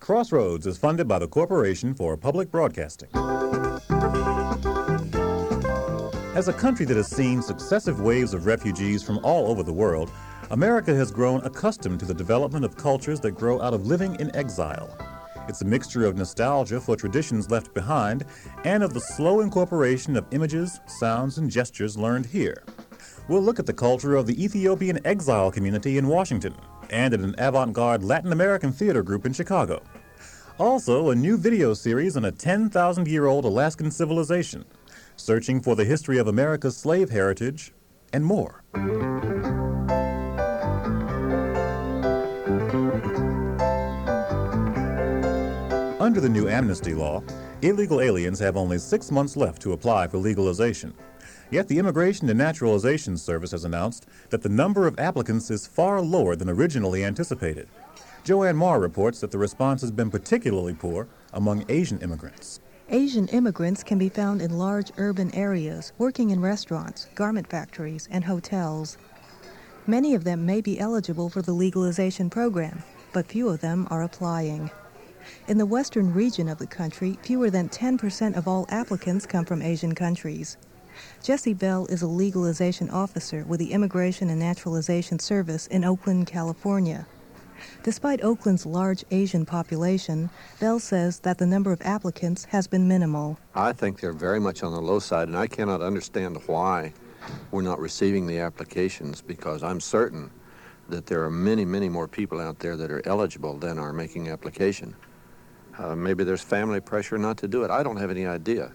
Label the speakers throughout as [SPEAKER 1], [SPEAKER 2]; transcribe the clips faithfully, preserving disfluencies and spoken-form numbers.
[SPEAKER 1] Crossroads is funded by the Corporation for Public Broadcasting. As a country that has seen successive waves of refugees from all over the world, America has grown accustomed to the development of cultures that grow out of living in exile. It's a mixture of nostalgia for traditions left behind and of the slow incorporation of images, sounds, and gestures learned here. We'll look at the culture of the Ethiopian exile community in Washington and at an avant-garde Latin American theater group in Chicago. Also, a new video series on a ten thousand year old Alaskan civilization, searching for the history of America's slave heritage, and more. Under the new amnesty law, illegal aliens have only six months left to apply for legalization. Yet the Immigration and Naturalization Service has announced that the number of applicants is far lower than originally anticipated. Joanne Marr reports that the response has been particularly poor among Asian immigrants.
[SPEAKER 2] Asian immigrants can be found in large urban areas, working in restaurants, garment factories, and hotels. Many of them may be eligible for the legalization program, but few of them are applying. In the western region of the country, fewer than ten percent of all applicants come from Asian countries. Jesse Bell is a legalization officer with the Immigration and Naturalization Service in Oakland, California. Despite Oakland's large Asian population, Bell says that the number of applicants has been minimal.
[SPEAKER 3] I think they're very much on the low side, and I cannot understand why we're not receiving the applications, because I'm certain that there are many, many more people out there that are eligible than are making application. Uh, maybe there's family pressure not to do it. I don't have any idea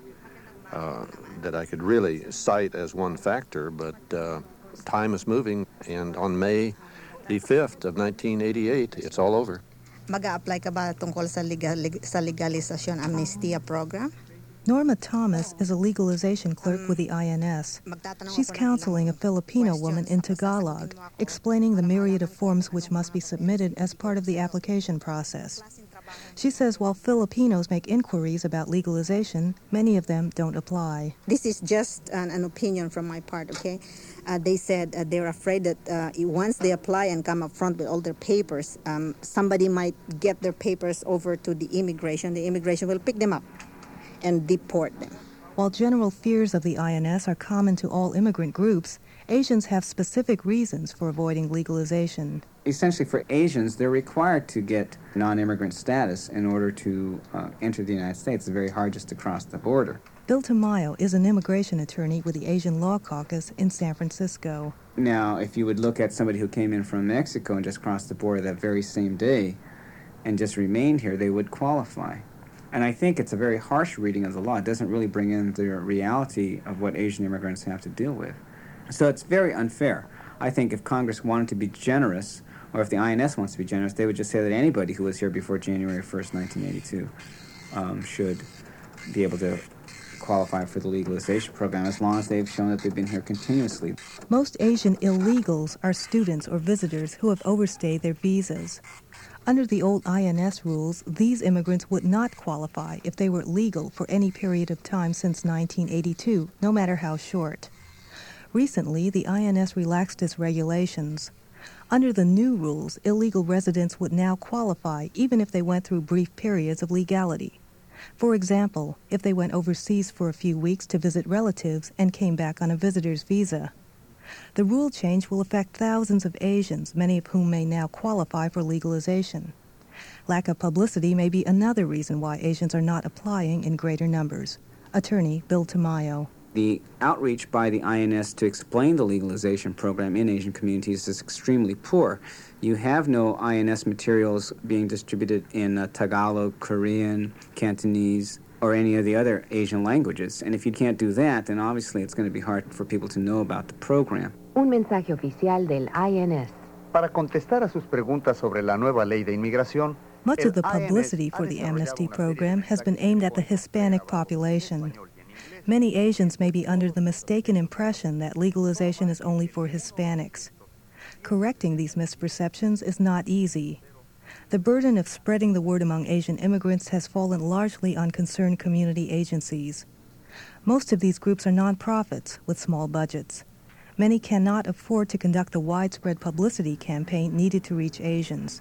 [SPEAKER 3] uh, that I could really cite as one factor, but uh, time is moving, and on May the fifth of nineteen eighty-eight, it's all over.
[SPEAKER 4] Mag-a-apply ka ba tungkol sa, legal, sa legalisasyon amnestia program?
[SPEAKER 2] Norma Thomas is a legalization clerk with the I N S. She's counseling a Filipino woman in Tagalog, explaining the myriad of forms which must be submitted as part of the application process. She says while Filipinos make inquiries about legalization, many of them don't apply.
[SPEAKER 4] This is just an, an opinion from my part, okay? Uh, they said uh, they're afraid that uh, once they apply and come up front with all their papers, um, somebody might get their papers over to the immigration. The immigration will pick them up and deport them.
[SPEAKER 2] While general fears of the I N S are common to all immigrant groups, Asians have specific reasons for avoiding legalization.
[SPEAKER 5] Essentially, for Asians, they're required to get non-immigrant status in order to uh, enter the United States. It's very hard just to cross the border.
[SPEAKER 2] Bill Tamayo is an immigration attorney with the Asian Law Caucus in San Francisco.
[SPEAKER 5] Now, if you would look at somebody who came in from Mexico and just crossed the border that very same day and just remained here, they would qualify. And I think it's a very harsh reading of the law. It doesn't really bring in the reality of what Asian immigrants have to deal with. So it's very unfair. I think if Congress wanted to be generous, or if the I N S wants to be generous, they would just say that anybody who was here before January first, nineteen eighty-two um, should be able to qualify for the legalization program as long as they've shown that they've been here continuously.
[SPEAKER 2] Most Asian illegals are students or visitors who have overstayed their visas. Under the old I N S rules, these immigrants would not qualify if they were legal for any period of time since nineteen eighty-two, no matter how short. Recently, the I N S relaxed its regulations. Under the new rules, illegal residents would now qualify even if they went through brief periods of legality. For example, if they went overseas for a few weeks to visit relatives and came back on a visitor's visa. The rule change will affect thousands of Asians, many of whom may now qualify for legalization. Lack of publicity may be another reason why Asians are not applying in greater numbers. Attorney Bill Tamayo.
[SPEAKER 5] The outreach by the I N S to explain the legalization program in Asian communities is extremely poor. You have no I N S materials being distributed in uh, Tagalog, Korean, Cantonese, or any of the other Asian languages. And if you can't do that, then obviously it's going to be hard for people to know about the program.
[SPEAKER 6] Un mensaje oficial del I N S.
[SPEAKER 7] Para contestar a sus preguntas sobre la nueva ley de inmigración,
[SPEAKER 2] much of the publicity for the amnesty program has been aimed at the Hispanic population. Many Asians may be under the mistaken impression that legalization is only for Hispanics. Correcting these misperceptions is not easy. The burden of spreading the word among Asian immigrants has fallen largely on concerned community agencies. Most of these groups are nonprofits with small budgets. Many cannot afford to conduct the widespread publicity campaign needed to reach Asians.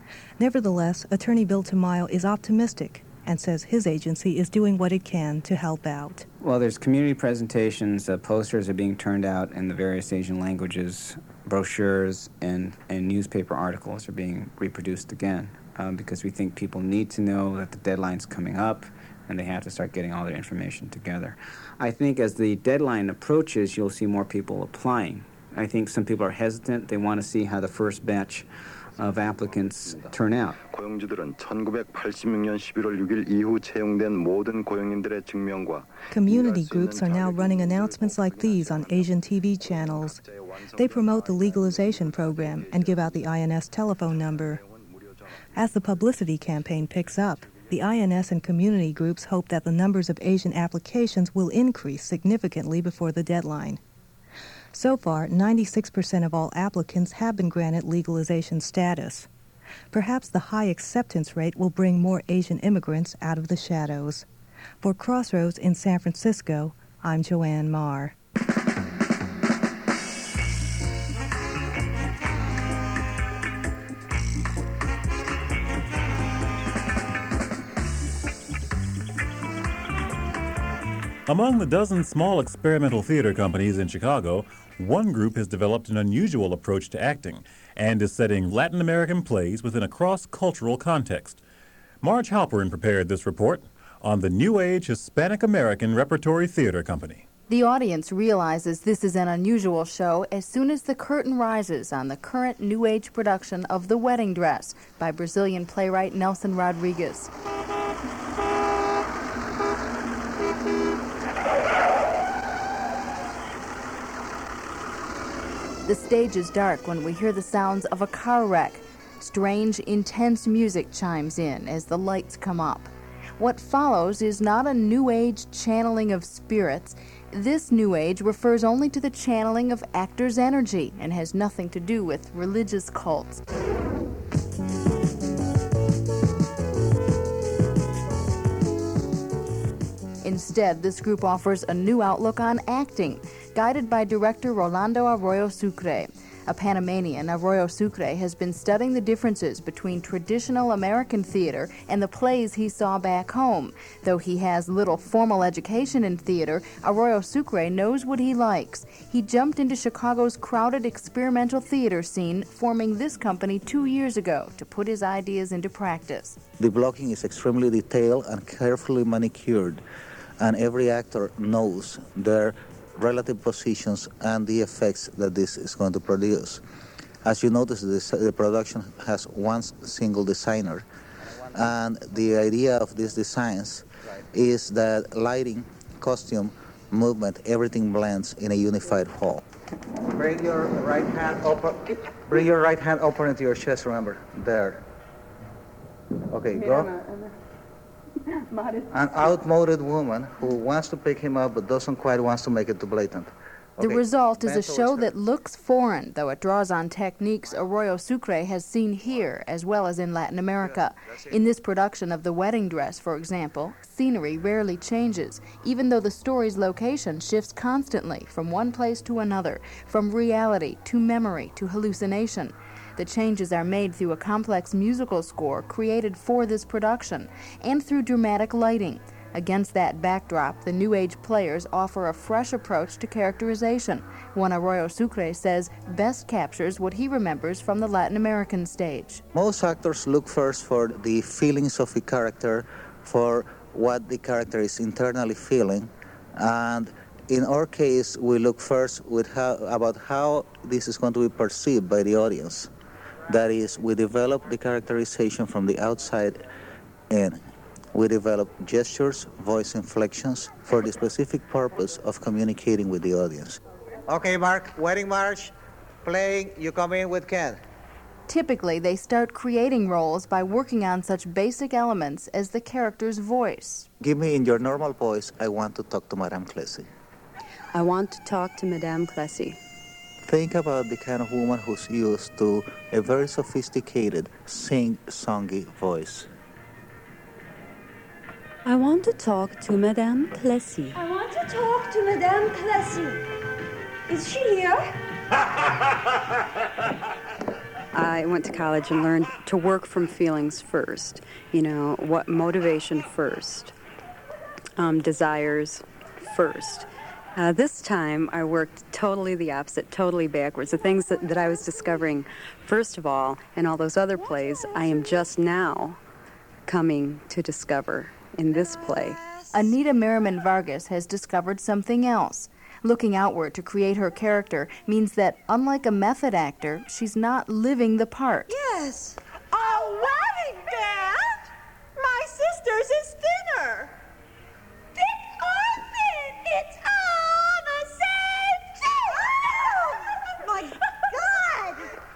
[SPEAKER 2] Nevertheless, Attorney Bill Tamayo is optimistic and says his agency is doing what it can to help out.
[SPEAKER 5] Well, there's community presentations, uh, posters are being turned out in the various Asian languages, brochures and, and newspaper articles are being reproduced again um, because we think people need to know that the deadline's coming up and they have to start getting all their information together. I think as the deadline approaches, you'll see more people applying. I think some people are hesitant. They want to see how the first batch of applicants turn out.
[SPEAKER 8] 고용주들은 천구백팔십육 년 십일월 육일 이후 채용된 모든 고용인들의 증명과
[SPEAKER 2] Community groups are now running announcements like these on Asian T V channels. They promote the legalization program and give out the I N S telephone number. As the publicity campaign picks up, the I N S and community groups hope that the numbers of Asian applications will increase significantly before the deadline. So far, ninety-six percent of all applicants have been granted legalization status. Perhaps the high acceptance rate will bring more Asian immigrants out of the shadows. For Crossroads in San Francisco, I'm Joanne Marr.
[SPEAKER 1] Among the dozen small experimental theater companies in Chicago, one group has developed an unusual approach to acting and is setting Latin American plays within a cross-cultural context. Marge Halperin prepared this report on the New Age Hispanic American Repertory Theater Company.
[SPEAKER 9] The audience realizes this is an unusual show as soon as the curtain rises on the current New Age production of The Wedding Dress by Brazilian playwright Nelson Rodrigues. The stage is dark when we hear the sounds of a car wreck. Strange, intense music chimes in as the lights come up. What follows is not a New Age channeling of spirits. This New Age refers only to the channeling of actors' energy and has nothing to do with religious cults. Instead, this group offers a new outlook on acting, guided by director Rolando Arroyo Sucre. A Panamanian, Arroyo Sucre has been studying the differences between traditional American theater and the plays he saw back home. Though he has little formal education in theater, Arroyo Sucre knows what he likes. He jumped into Chicago's crowded experimental theater scene, forming this company two years ago to put his ideas into practice.
[SPEAKER 10] The blocking is extremely detailed and carefully manicured, and every actor knows their relative positions and the effects that this is going to produce. As you notice, this, the production has one single designer, and the idea of these designs is that lighting, costume, movement, everything blends in a unified whole. Bring your right hand open. Bring your right hand open into your chest. Remember, there. Okay, go. An outmoded woman who wants to pick him up but doesn't quite want to make it too blatant.
[SPEAKER 9] Okay. The result is a show that looks foreign, though it draws on techniques Arroyo Sucre has seen here as well as in Latin America. In this production of The Wedding Dress, for example, scenery rarely changes, even though the story's location shifts constantly from one place to another, from reality to memory to hallucination. The changes are made through a complex musical score created for this production and through dramatic lighting. Against that backdrop, the New Age players offer a fresh approach to characterization, one Arroyo Sucre says best captures what he remembers from the Latin American stage.
[SPEAKER 10] Most actors look first for the feelings of the character, for what the character is internally feeling, and in our case, we look first with how, about how this is going to be perceived by the audience. That is, we develop the characterization from the outside in. We develop gestures, voice inflections for the specific purpose of communicating with the audience. Okay, Mark, Wedding March, playing, you come in with Ken.
[SPEAKER 9] Typically, they start creating roles by working on such basic elements as the character's voice.
[SPEAKER 10] Give me in your normal voice, I want to talk to Madame Clessy.
[SPEAKER 11] I want to talk to Madame Clessy.
[SPEAKER 10] Think about the kind of woman who's used to a very sophisticated, sing-songy voice.
[SPEAKER 11] I want to talk to Madame Clessy.
[SPEAKER 12] I want to talk to Madame Clessy. Is she here?
[SPEAKER 11] I went to college and learned to work from feelings first. You know, what motivation first, um, desires first. Uh, this time, I worked totally the opposite, totally backwards. The things that, that I was discovering, first of all, in all those other plays, I am just now coming to discover in this play.
[SPEAKER 9] Anita Merriman Vargas has discovered something else. Looking outward to create her character means that, unlike a method actor, she's not living the part.
[SPEAKER 12] Yes. A wedding band? My sister's is thinner. Thick or thin, it's all the same thing. My God.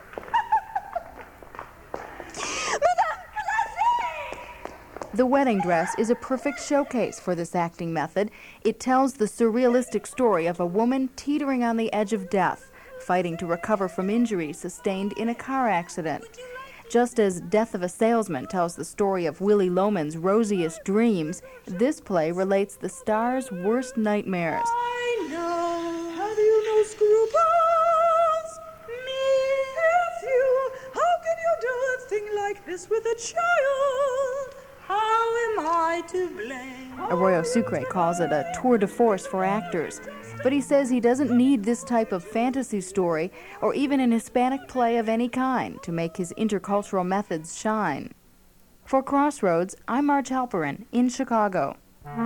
[SPEAKER 12] Madame Classy!
[SPEAKER 9] The wedding dress is a perfect showcase for this acting method. It tells the surrealistic story of a woman teetering on the edge of death, fighting to recover from injuries sustained in a car accident. Just as Death of a Salesman tells the story of Willy Loman's rosiest dreams, this play relates the star's worst nightmares.
[SPEAKER 12] I know. Have you no scruples? Me with you. How can you do a thing like this with a child? How am I to blame?
[SPEAKER 9] Arroyo Sucre calls it a tour de force for actors, but he says he doesn't need this type of fantasy story or even an Hispanic play of any kind to make his intercultural methods shine. For Crossroads, I'm Marge Halperin in Chicago.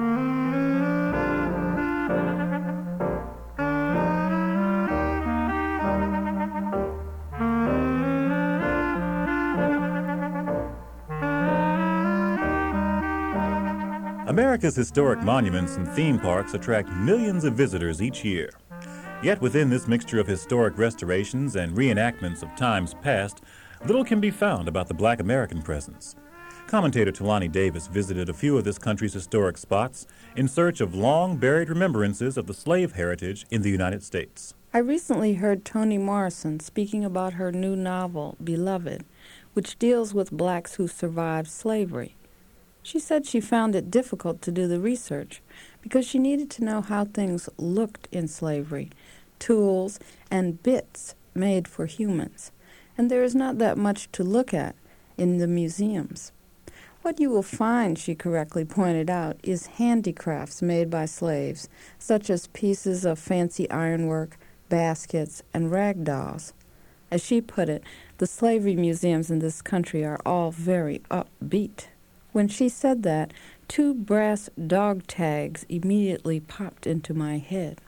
[SPEAKER 1] America's historic monuments and theme parks attract millions of visitors each year. Yet within this mixture of historic restorations and reenactments of times past, little can be found about the Black American presence. Commentator Talani Davis visited a few of this country's historic spots in search of long-buried remembrances of the slave heritage in the United States.
[SPEAKER 13] I recently heard Toni Morrison speaking about her new novel, Beloved, which deals with blacks who survived slavery. She said she found it difficult to do the research because she needed to know how things looked in slavery, tools and bits made for humans. And there is not that much to look at in the museums. What you will find, she correctly pointed out, is handicrafts made by slaves, such as pieces of fancy ironwork, baskets, and rag dolls. As she put it, the slavery museums in this country are all very upbeat. When she said that, two brass dog tags immediately popped into my head.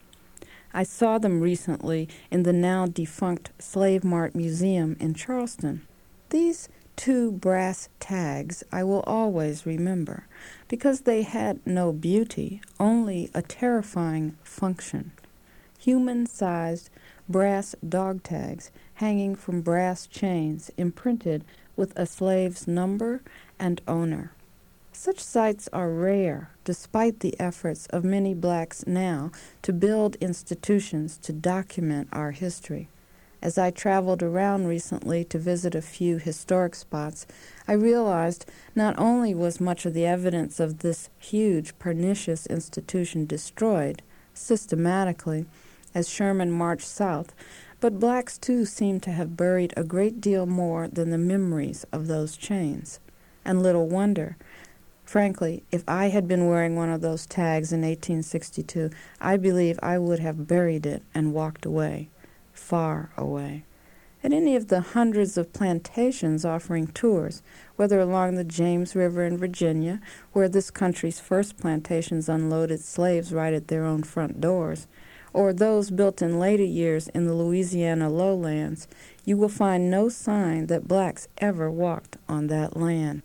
[SPEAKER 13] I saw them recently in the now-defunct Slave Mart Museum in Charleston. These two brass tags I will always remember, because they had no beauty, only a terrifying function. Human-sized brass dog tags hanging from brass chains imprinted with a slave's number and owner. Such sights are rare, despite the efforts of many blacks now to build institutions to document our history. As I traveled around recently to visit a few historic spots, I realized not only was much of the evidence of this huge, pernicious institution destroyed, systematically, as Sherman marched south, but blacks too seemed to have buried a great deal more than the memories of those chains. And little wonder. Frankly, if I had been wearing one of those tags in eighteen sixty-two, I believe I would have buried it and walked away, far away. At any of the hundreds of plantations offering tours, whether along the James River in Virginia, where this country's first plantations unloaded slaves right at their own front doors, or those built in later years in the Louisiana lowlands, you will find no sign that blacks ever walked on that land.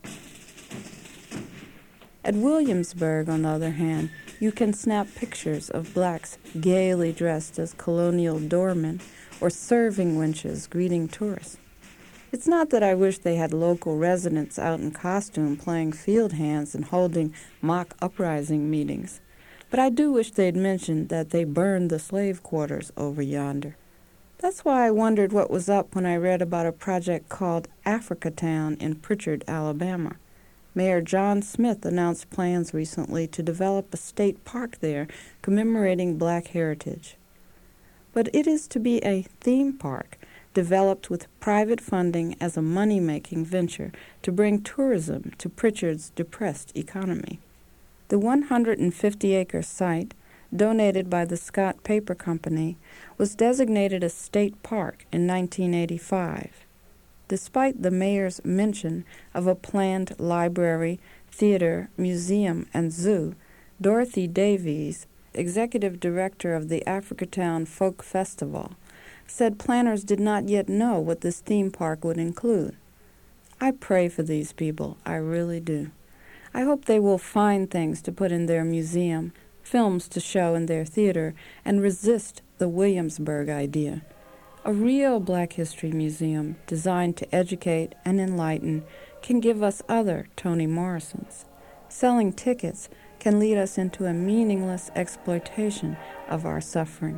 [SPEAKER 13] At Williamsburg, on the other hand, you can snap pictures of blacks gaily dressed as colonial doormen or serving winches greeting tourists. It's not that I wish they had local residents out in costume playing field hands and holding mock uprising meetings, but I do wish they'd mentioned that they burned the slave quarters over yonder. That's why I wondered what was up when I read about a project called Africatown in Pritchard, Alabama. Mayor John Smith announced plans recently to develop a state park there commemorating black heritage. But it is to be a theme park, developed with private funding as a money-making venture to bring tourism to Pritchard's depressed economy. The one hundred fifty acre site, donated by the Scott Paper Company, was designated a state park in nineteen eighty-five. Despite the mayor's mention of a planned library, theater, museum, and zoo, Dorothy Davies, executive director of the Africatown Folk Festival, said planners did not yet know what this theme park would include. I pray for these people, I really do. I hope they will find things to put in their museum, films to show in their theater, and resist the Williamsburg idea. A real Black History Museum designed to educate and enlighten can give us other Toni Morrisons. Selling tickets can lead us into a meaningless exploitation of our suffering.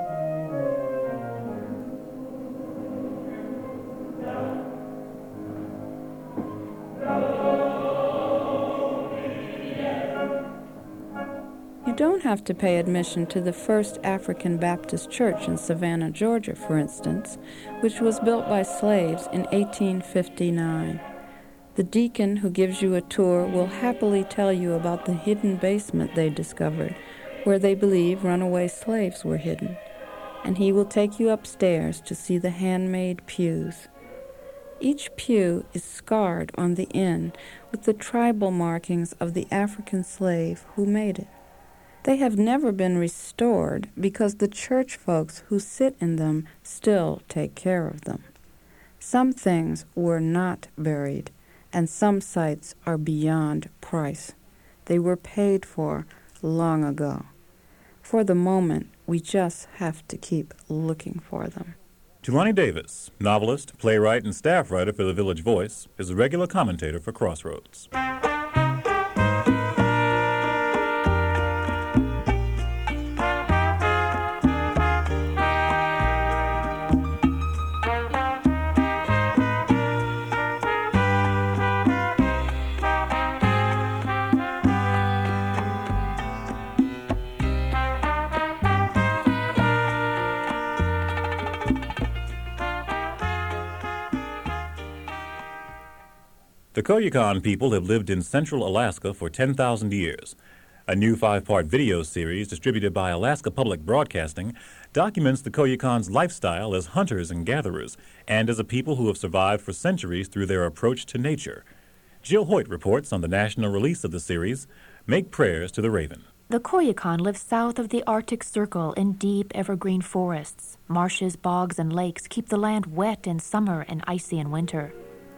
[SPEAKER 13] You don't have to pay admission to the First African Baptist Church in Savannah, Georgia, for instance, which was built by slaves in eighteen fifty-nine. The deacon who gives you a tour will happily tell you about the hidden basement they discovered, where they believe runaway slaves were hidden, and he will take you upstairs to see the handmade pews. Each pew is scarred on the end with the tribal markings of the African slave who made it. They have never been restored because the church folks who sit in them still take care of them. Some things were not buried, and some sites are beyond price. They were paid for long ago. For the moment, we just have to keep looking for them.
[SPEAKER 1] Tulani Davis, novelist, playwright, and staff writer for The Village Voice, is a regular commentator for Crossroads. The Koyukon people have lived in central Alaska for ten thousand years. A new five-part video series distributed by Alaska Public Broadcasting documents the Koyukon's lifestyle as hunters and gatherers and as a people who have survived for centuries through their approach to nature. Jill Hoyt reports on the national release of the series, Make Prayers to the Raven.
[SPEAKER 14] The Koyukon live south of the Arctic Circle in deep evergreen forests. Marshes, bogs, and lakes keep the land wet in summer and icy in winter.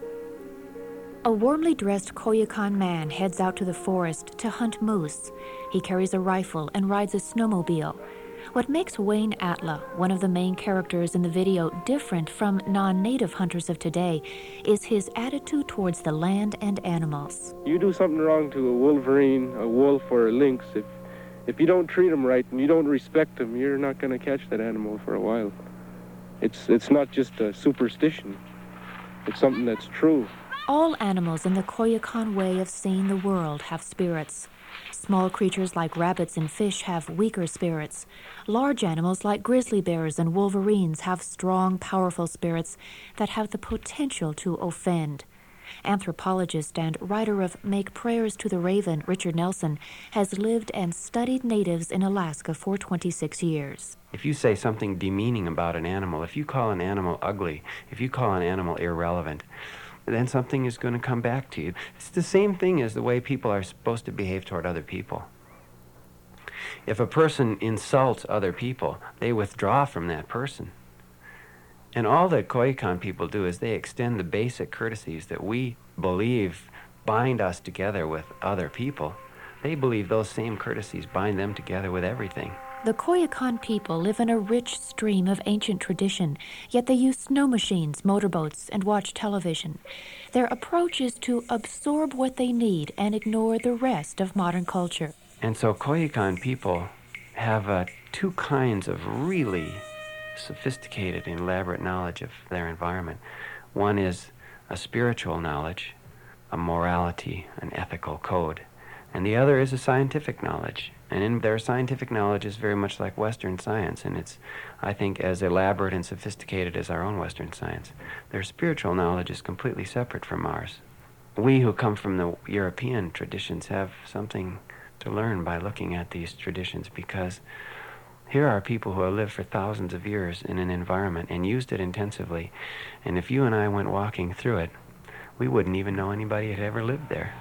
[SPEAKER 14] A warmly dressed Koyukon man heads out to the forest to hunt moose. He carries a rifle and rides a snowmobile. What makes Wayne Atla, one of the main characters in the video, different from non-native hunters of today is his attitude towards the land and animals.
[SPEAKER 15] You do something wrong to a wolverine, a wolf, or a lynx, if, if you don't treat them right and you don't respect them, you're not going to catch that animal for a while. It's, it's not just a superstition. It's something that's true.
[SPEAKER 14] All animals in the Koyukon way of seeing the world have spirits. Small creatures like rabbits and fish have weaker spirits. Large animals like grizzly bears and wolverines have strong, powerful spirits that have the potential to offend. Anthropologist and writer of Make Prayers to the Raven, Richard Nelson, has lived and studied natives in Alaska for twenty-six years.
[SPEAKER 16] If you say something demeaning about an animal, if you call an animal ugly, if you call an animal irrelevant, then something is going to come back to you. It's the same thing as the way people are supposed to behave toward other people. If a person insults other people, they withdraw from that person. And all that Koyukon people do is they extend the basic courtesies that we believe bind us together with other people. They believe those same courtesies bind them together with everything.
[SPEAKER 14] The Koyukon people live in a rich stream of ancient tradition, yet they use snow machines, motorboats, and watch television. Their approach is to absorb what they need and ignore the rest of modern culture.
[SPEAKER 16] And so Koyukon people have uh, two kinds of really sophisticated and elaborate knowledge of their environment. One is a spiritual knowledge, a morality, an ethical code, and the other is a scientific knowledge. And in, their scientific knowledge is very much like Western science, and it's, I think, as elaborate and sophisticated as our own Western science. Their spiritual knowledge is completely separate from ours. We who come from the European traditions have something to learn by looking at these traditions, because here are people who have lived for thousands of years in an environment and used it intensively. And if you and I went walking through it, we wouldn't even know anybody had ever lived there.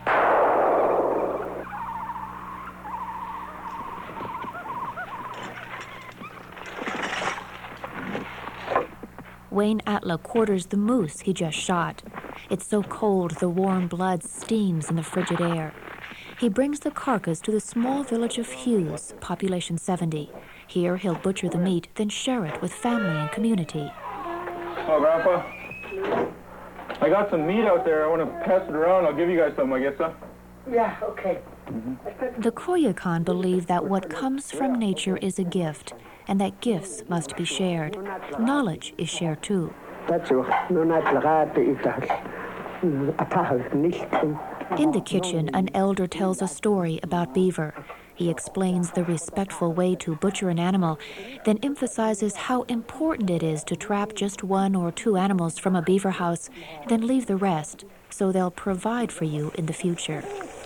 [SPEAKER 14] Wayne Atla quarters the moose he just shot. It's so cold the warm blood steams in the frigid air. He brings the carcass to the small village of Hughes, population seventy. Here he'll butcher the meat, then share it with family and community.
[SPEAKER 17] Oh, Grandpa, I got some meat out there. I want to pass it around. I'll give you guys some, I guess, huh?
[SPEAKER 18] Yeah, okay.
[SPEAKER 14] Mm-hmm. The Koyukon believe that what comes from nature is a gift, and that gifts must be shared. Knowledge is shared too. In the kitchen, an elder tells a story about beaver. He explains the respectful way to butcher an animal, then emphasizes how important it is to trap just one or two animals from a beaver house, then leave the rest, so they'll provide for you in the future.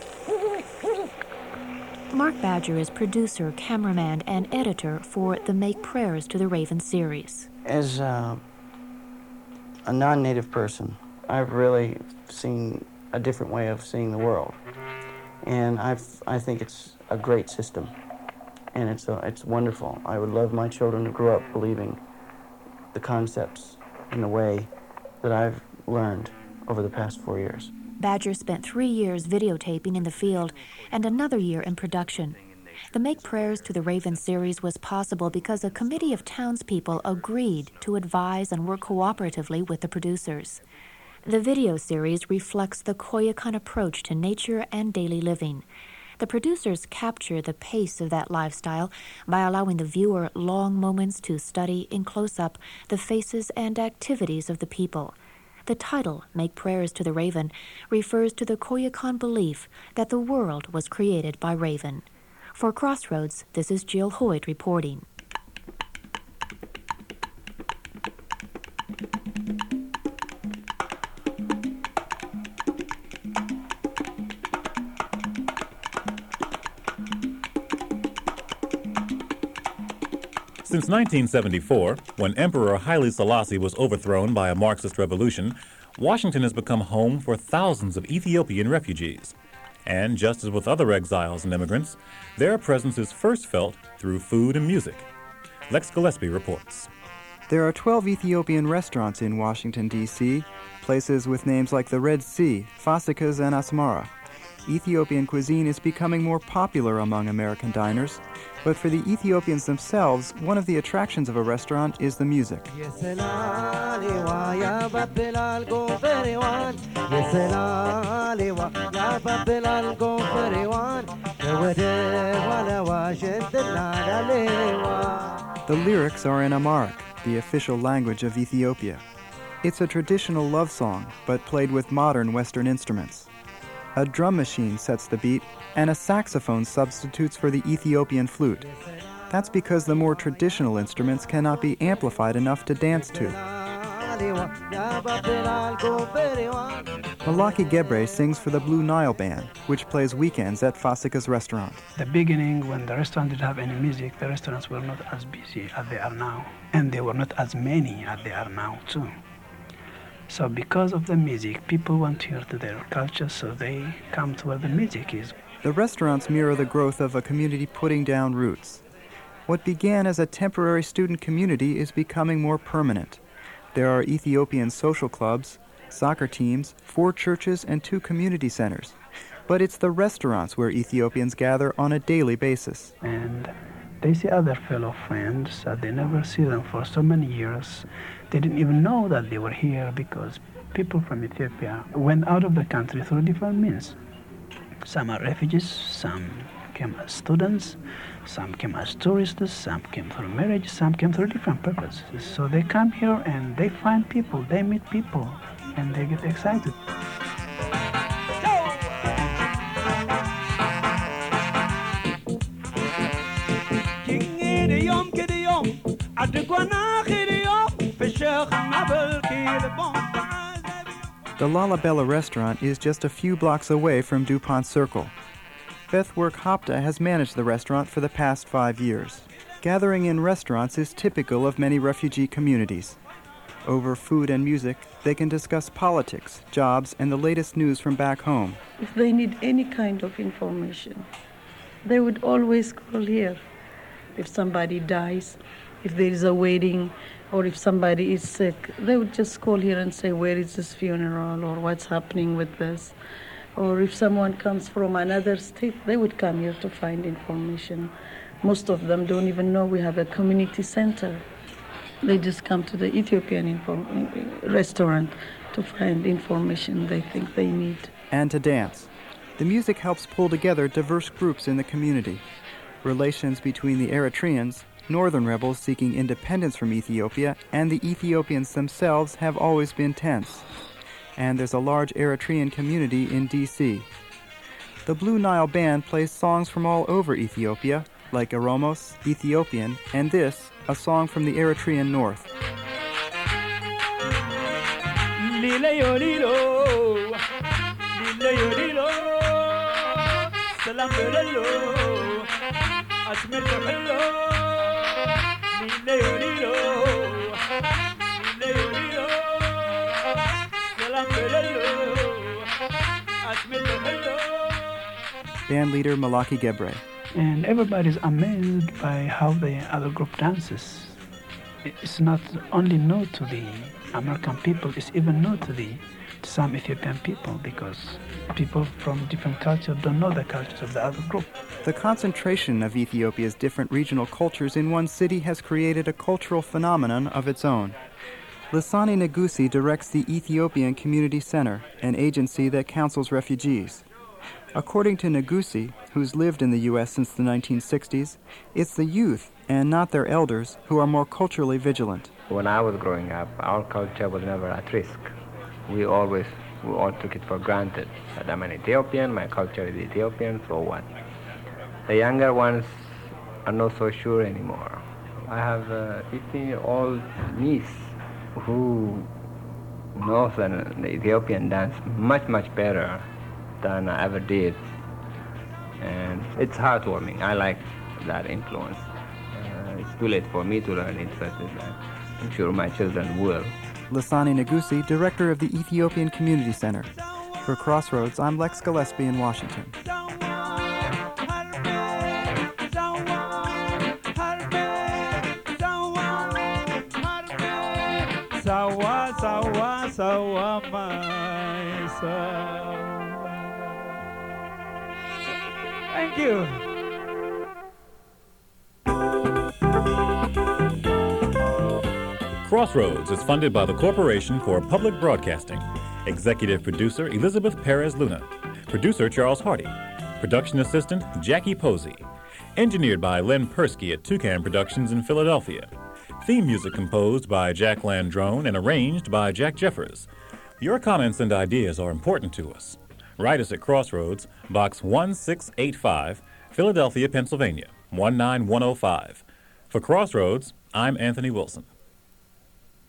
[SPEAKER 14] Mark Badger is producer, cameraman, and editor for the Make Prayers to the Raven series.
[SPEAKER 19] As uh, a non-native person, I've really seen a different way of seeing the world. And I've, I think it's a great system, and it's, a, it's wonderful. I would love my children to grow up believing the concepts in the way that I've learned over the past four years.
[SPEAKER 14] Badger spent three years videotaping in the field and another year in production. The Make Prayers to the Raven series was possible because a committee of townspeople agreed to advise and work cooperatively with the producers. The video series reflects the Koyukon approach to nature and daily living. The producers capture the pace of that lifestyle by allowing the viewer long moments to study in close-up the faces and activities of the people. The title, Make Prayers to the Raven, refers to the Koyukon belief that the world was created by Raven. For Crossroads, this is Jill Hoyt reporting.
[SPEAKER 1] Since nineteen seventy-four, when Emperor Haile Selassie was overthrown by a Marxist revolution, Washington has become home for thousands of Ethiopian refugees. And just as with other exiles and immigrants, their presence is first felt through food and music. Lex Gillespie reports.
[SPEAKER 20] There are twelve Ethiopian restaurants in Washington, D C, places with names like the Red Sea, Fasikas, and Asmara. Ethiopian cuisine is becoming more popular among American diners, but for the Ethiopians themselves, one of the attractions of a restaurant is the music. The lyrics are in Amharic, the official language of Ethiopia. It's a traditional love song, but played with modern Western instruments. A drum machine sets the beat, and a saxophone substitutes for the Ethiopian flute. That's because the more traditional instruments cannot be amplified enough to dance to. Malaki Gebre sings for the Blue Nile Band, which plays weekends at Fasika's restaurant.
[SPEAKER 21] The beginning, when the restaurant didn't have any music, the restaurants were not as busy as they are now. And they were not as many as they are now, too. So because of the music, people want to hear to their culture, so they come to where the music is.
[SPEAKER 20] The restaurants mirror the growth of a community putting down roots. What began as a temporary student community is becoming more permanent. There are Ethiopian social clubs, soccer teams, four churches, and two community centers. But it's the restaurants where Ethiopians gather on a daily basis.
[SPEAKER 21] And they see other fellow friends that they never see them for so many years. They didn't even know that they were here because people from Ethiopia went out of the country through different means. Some are refugees, some came as students, some came as tourists, some came through marriage, some came through different purposes. So they come here and they find people, they meet people, and they get excited.
[SPEAKER 20] The Lalabella restaurant is just a few blocks away from DuPont Circle. Beth Work Hopta has managed the restaurant for the past five years. Gathering in restaurants is typical of many refugee communities. Over food and music, they can discuss politics, jobs, and the latest news from back home.
[SPEAKER 18] If they need any kind of information, they would always call here. If somebody dies, if there is a wedding, or if somebody is sick, they would just call here and say, where is this funeral, or what's happening with this? Or if someone comes from another state, they would come here to find information. Most of them don't even know we have a community center. They just come to the Ethiopian inform- restaurant to find information they think they need.
[SPEAKER 20] And to dance. The music helps pull together diverse groups in the community. Relations between the Eritreans, northern rebels seeking independence from Ethiopia, and the Ethiopians themselves have always been tense. And there's a large Eritrean community in D C. The Blue Nile Band plays songs from all over Ethiopia, like Oromos, Ethiopian, and this, a song from the Eritrean north. Band leader Malaki Gebre.
[SPEAKER 21] And everybody's amazed by how the other group dances. It's not only new to the American people, it's even new to the to some Ethiopian people, because people from different cultures don't know the cultures of the other group.
[SPEAKER 20] The concentration of Ethiopia's different regional cultures in one city has created a cultural phenomenon of its own. Lisani Negusi directs the Ethiopian Community Center, an agency that counsels refugees. According to Negusi, who's lived in the U S since the nineteen sixties, it's the youth, and not their elders, who are more culturally vigilant.
[SPEAKER 22] When I was growing up, our culture was never at risk. We always, we all took it for granted. That I'm an Ethiopian, my culture is Ethiopian, so what? The younger ones are not so sure anymore. I have a fifteen-year-old niece who knows the Ethiopian dance much, much better than I ever did. And it's heartwarming. I like that influence. Uh, it's too late for me to learn it, but I'm sure my children will.
[SPEAKER 20] Lisani Negusi, director of the Ethiopian Community Center. For Crossroads, I'm Lex Gillespie in Washington.
[SPEAKER 23] Sawa, sawa, sawa, my son. Thank you.
[SPEAKER 1] Crossroads is funded by the Corporation for Public Broadcasting. Executive producer Elizabeth Perez Luna. Producer Charles Hardy. Production assistant Jackie Posey. Engineered by Len Persky at Toucan Productions in Philadelphia. Theme music composed by Jack Landrone and arranged by Jack Jeffers. Your comments and ideas are important to us. Write us at Crossroads, Box one six eight five, Philadelphia, Pennsylvania, one nine one oh five. For Crossroads, I'm Anthony Wilson.